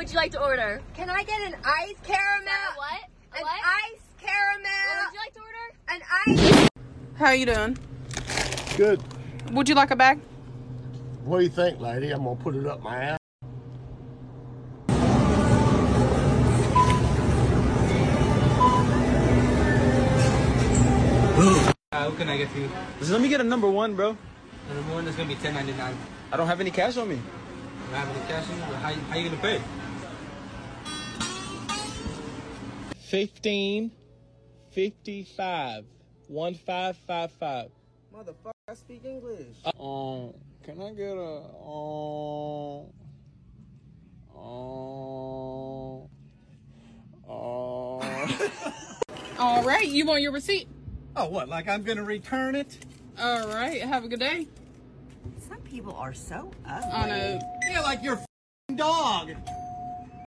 would you like to order? Can I get an iced caramel? What? An iced caramel. What would you like to order? An ice. How you doing? Good. Would you like a bag? What do you think, lady? I'm gonna put it up my ass. What can I get for you? Just let me get a number one, bro. The number one is gonna be $10.99. I don't have any cash on me. You don't have any cash in you? How you gonna pay? 1555 1555. Motherfucker, I speak English. Can I get a All right, you want your receipt? Oh, what? Like I'm gonna return it? All right, have a good day. Some people are so ugly. I know. Yeah, like your f***ing dog.